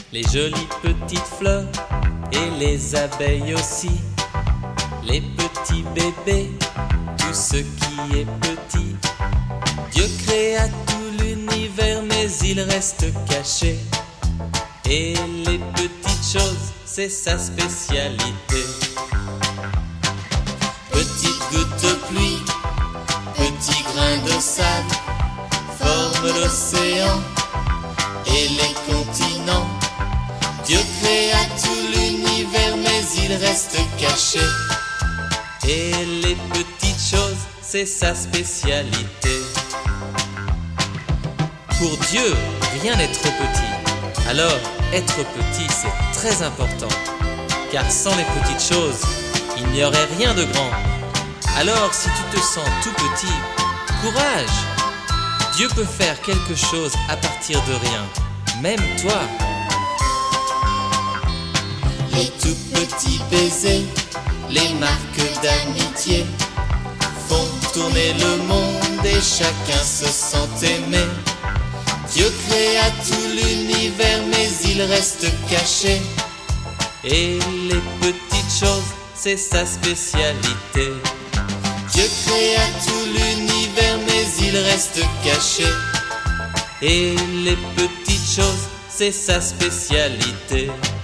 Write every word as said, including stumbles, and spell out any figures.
les jolies petites fleurs et les abeilles aussi, les petits bébés, tout ce qui est petit. Dieu créa tout l'univers mais il reste caché, et les petites choses c'est sa spécialité. Petite goutte de pluie, petit grain de sable, forment l'océan et les continents. Dieu créa tout l'univers mais il reste caché, et les petites choses c'est sa spécialité. Pour Dieu, rien n'est trop petit. Alors, être petit c'est très important, car sans les petites choses, il n'y aurait rien de grand. Alors si tu te sens tout petit, courage! Dieu peut faire quelque chose à partir de rien, même toi. Les tout petits baisers, les marques d'amitié, font tourner le monde et chacun se sent aimé. Dieu créa tout l'univers mais il reste caché, et les petites choses c'est sa spécialité. Dieu créa tout l'univers mais il reste caché, et les petites choses c'est sa spécialité.